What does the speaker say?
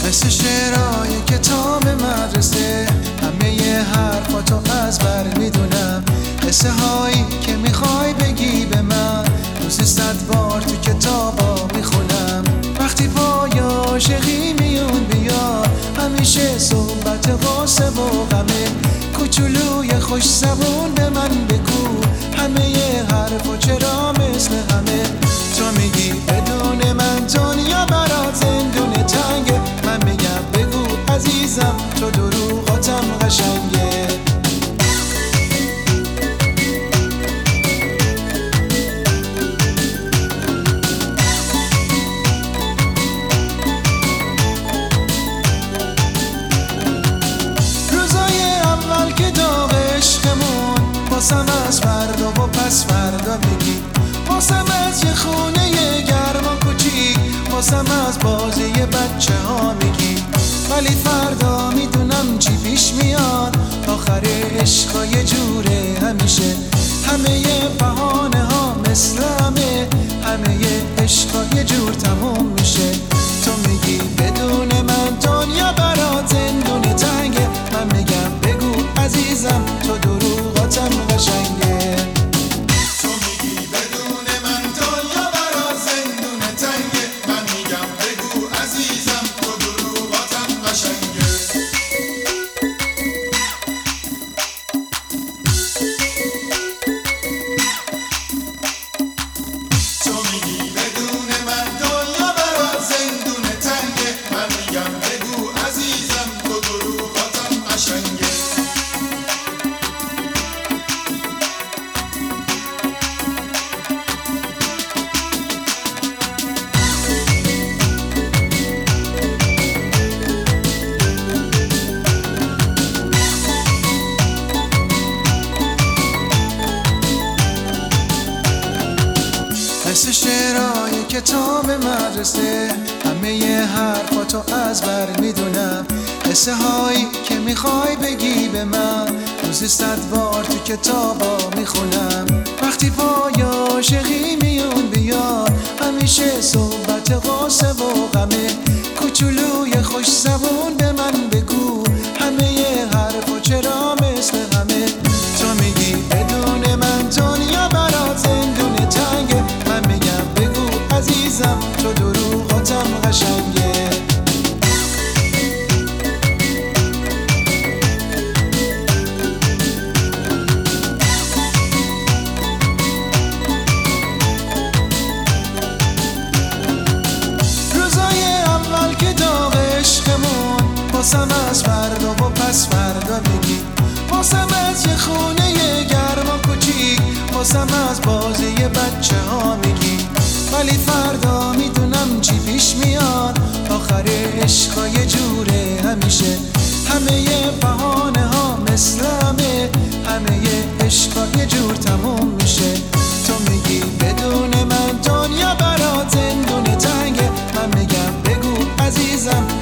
مثل شعرهای کتاب مدرسه، همه ی حرفاتو از بر میدونم. قصه هایی که میخوای بگی به من، روزی 100 بار تو کتابا میخونم. وقتی پای عاشقی میون بیاد، همیشه صحبت غصه و غمه. کوچولوی خوش زبون به من بگو، همه ی حرفا چرا مثل همه. تو میگی بدون من دنیا برات زندون تنگه، من میگم بگو عزیزم تو دروغاتم قشنگه. روزای اول که داغ عشقمون، واسم از فردا و پس فردا میگی، واسم از یه خونه گرم و کوچیک، واسم از بازی بچه ها میگی. ولی فردا میدونم چی پیش میاد، آخر عشقا یه جوره همیشه. همه ی بهانه ها مثل همه ی عشقا یه جور تموم میشه. تو میگی بدون من دنیا برات زندون تنگه، من میگم بگو عزیزم تو دروغاتم قشنگه. مثل شعرهای کتاب مدرسه، همه ی حرفاتو از بر میدونم. قصه هایی که میخوای بگی به من، روزی 100 بار تو کتابا میخونم. وقتی پای عاشقی میون بیاد، همیشه صحبت غصه و غمه. کوچولوی خوش زبون به من بگو، همه ی حرفا چرا مثل همه. تو میگی بدون من دنیا برات زندون تنگه، من میگم بگو عزیزم تو دروغاتم قشنگه. روزای اول که داغ عشقمون، واسم از فردا و پس فردا میگی، واسم از یه خونه گرم و کوچیک، واسم از بازی بچه ها میگی. ولی فردا میدونم چی پیش میاد، آخر عشقا یه جوره همیشه. همه ی بهانه ها مثل همه ی عشقا یه جور تموم میشه. تو میگی بدون من دنیا برات زندون تنگه، من میگم بگو عزیزم